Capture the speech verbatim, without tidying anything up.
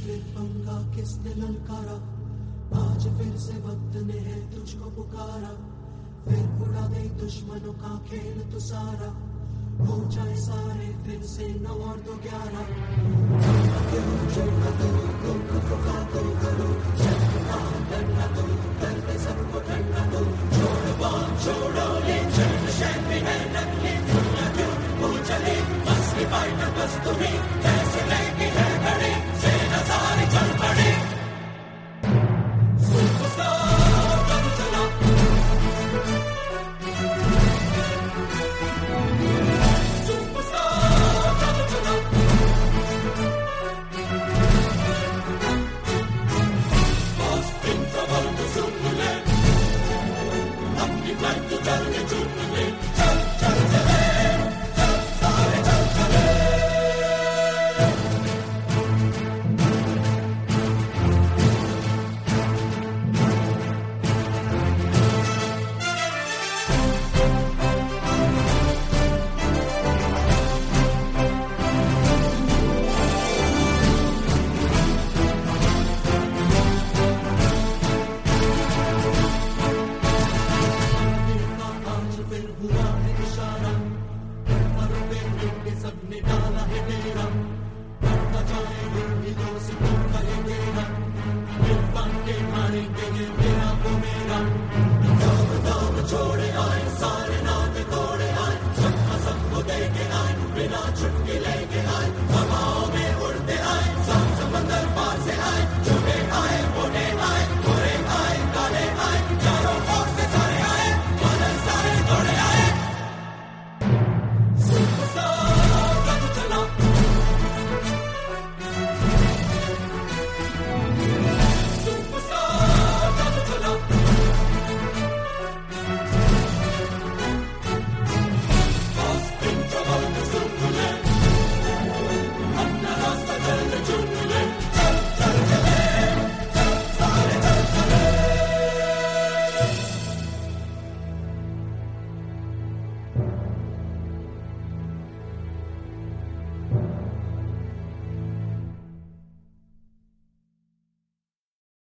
फिर पंगा किसने ललकारा, आज फिर से वक्त ने है तुझको पुकारा, फिर उड़ा दे दुश्मनों का खेल तू सारा, हो जाए सारे फिर से नौ और दो ग्यारह। क्यों चढ़ना दो को का तो करो, चढ़ना डरना दो, करते सबको ठंडा दो, छोड़ बात छोड़ो ये चढ़ शहर में है नकली दुनिया क्यों वो चले, बस की फाइटर बस तुम्हें कैसे लेके है खड़े, सेना सारी चल पड़े। सुपरस्टार कब चला, छोड़े आए